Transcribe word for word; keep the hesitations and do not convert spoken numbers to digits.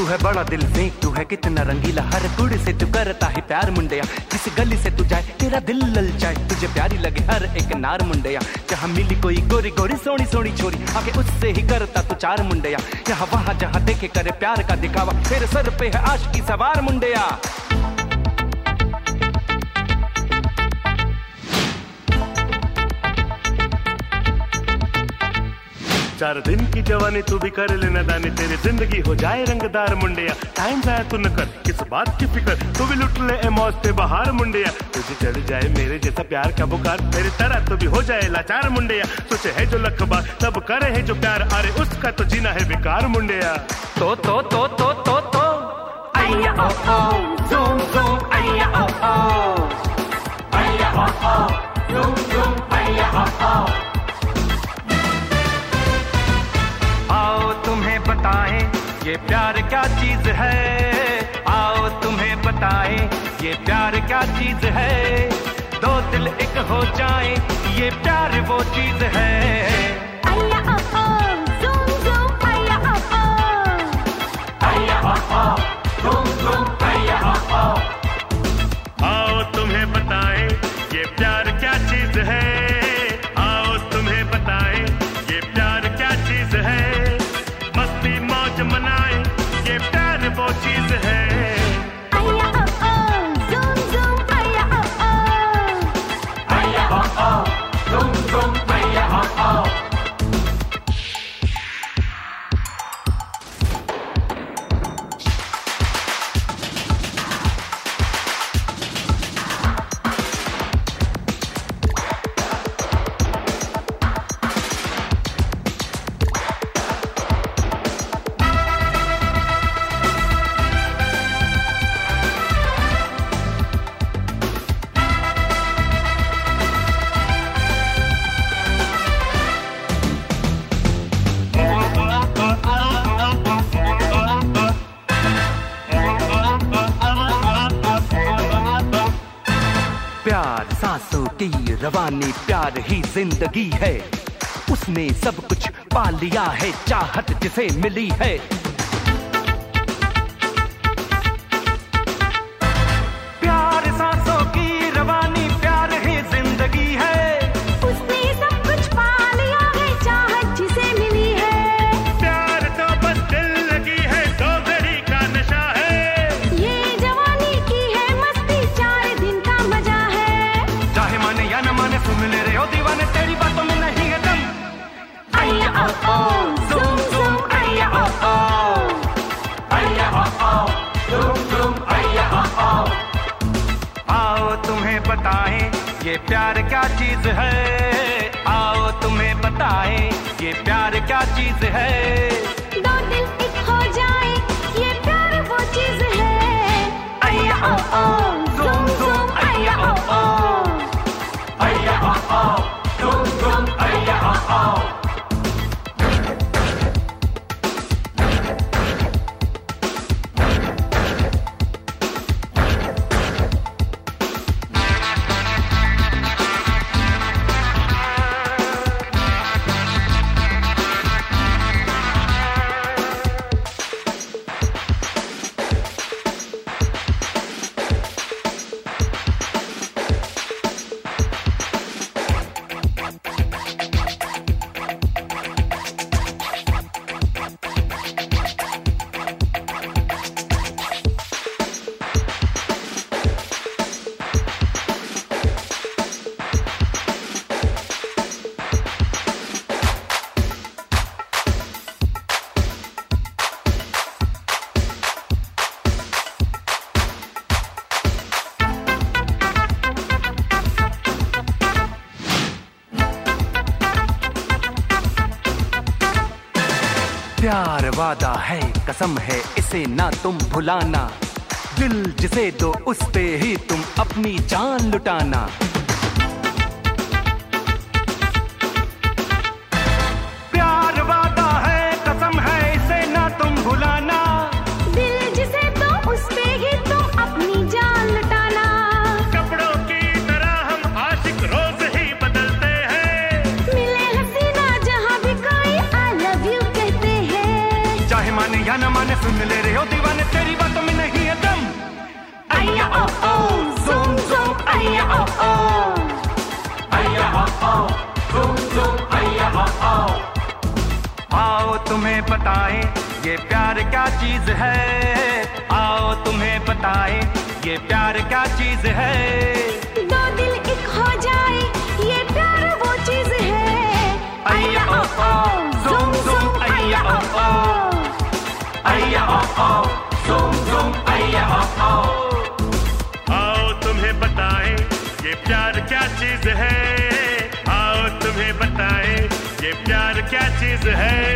तू है बड़ा दिल फेंक, तू है कितना रंगीला, हर कुड़ से तू करता है प्यार मुंडिया। जिस गली से तू जाए तेरा दिल ललचाए, तुझे प्यारी लगे हर एक नार मुंडिया। जहाँ मिली कोई गोरी गोरी सोनी सोनी छोरी, आगे उससे ही करता तू चार मुंडिया। यहाँ वहाँ जहाँ देखे करे प्यार का दिखावा, तेरे सर पे है आशिकी सवार मुंडिया। चार दिन की जवानी तू भी कर लेना दानी, तेरी जिंदगी हो जाए रंगदार मुंडिया। टाइम जाए तू न कर किस बात की फिक्र, तू भी लुट ले ए मौज पे बहार मुंडिया। तुझे चढ़ जाए मेरे जैसा प्यार का बुखार, तेरी तरह तू भी हो जाए लाचार मुंडिया। सोचे है जो लख बार तब करे है जो प्यार, अरे उसका तो जीना है बेकार मुंडिया। तो तो तो तो तो तो अय्या ओ ओ ज़ूम ज़ूम अय्या ओ ओ अय्या ओ ओ ज़ूम ज़ूम अय्या ओ ओ। आओ तुम्हें बताएं ये प्यार क्या चीज है, आओ तुम्हें बताएं ये प्यार क्या चीज है। दो दिल एक हो जाएं ये प्यार वो चीज है। अय्या ओ ओ ज़ूम ज़ूम अय्या ओ ओ अय्या ओ ओ ज़ूम ज़ूम अय्या ओ ओ। आओ तुम्हें बताएं ये प्यार क्या चीज है, आओ तुम्हें बताएं ये प्यार क्या चीज है। मस्ती मौज मनाएं ये प्यार वो चीज है। अय्या ओ ओ ज़ूम ज़ूम अय्या ओ ओ अय्या ओ ओ ज़ूम ज़ूम अय्या ओ ओ। प्यार सांसों की रवानी, प्यार ही जिंदगी है, उसने सब कुछ पा लिया है चाहत जिसे मिली है। प्यार सांसों की रवानी, प्यार ही जिंदगी है, उसने सब कुछ पा लिया है चाहत जिसे मिली है। प्यार तो बस दिल लगी है, तो गरी का नशा है। ये जवानी की है मस्ती, चार दिन का मजा है। चाहे माने या न माने सुन ले रे ओ दीवाने, तेरी बातों में नहीं है दम। अय्या ओ ओ ज़ूम ज़ूम अय्या ओ ओ अय्या ओ ओ ज़ूम ज़ूम अय्या ओ ओ। आओ तुम्हें बताएं ये प्यार क्या चीज है, आओ तुम्हें बताएं ये प्यार क्या चीज है। दो दिल एक हो जाए ये प्यार वो चीज है। अय्या ओ ओ ज़ूम ज़ूम अय्या ओ ओ अय्या ओ ओ ज़ूम ज़ूम अय्या ओ ओ। प्यार वादा है कसम है इसे ना तुम भुलाना, दिल जिसे दो उस पे ही तुम अपनी जान लुटाना। प्यार वादा है कसम है इसे ना तुम भुलाना, दिल जिसे दो उस पे ही तुम अपनी जान लुटाना। कपड़ों की तरह हम आशिक रोज ही बदलते हैं, मिले हसीना जहाँ भी कोई आई लव यू कहते हैं। चाहे माने या न माने सुन ले रहे हो दीवाने। बताएं ये प्यार क्या चीज है, आओ तुम्हें बताएं ये प्यार क्या चीज है। दो दिल एक हो जाए ये प्यार वो चीज है। अय्या ओ ओ ज़ूम ज़ूम अय्या ओ ओ, अय्या ओ ओ ज़ूम ज़ूम अय्या ओ ओ। आओ तुम्हें बताएं ये प्यार क्या चीज है, आओ तुम्हें बताएं ये प्यार क्या चीज है।